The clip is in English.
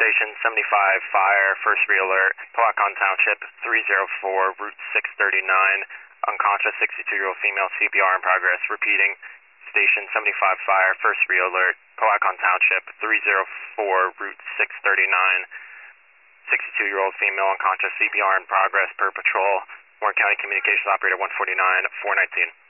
Station 75 Fire, first re-alert, Powhatan Township, 304, Route 639, unconscious 62-year-old female, CPR in progress. Repeating, Station 75 Fire, first re-alert, Powhatan Township, 304, Route 639, 62-year-old female, unconscious, CPR in progress, per patrol. Warren County Communications Operator 149, 419.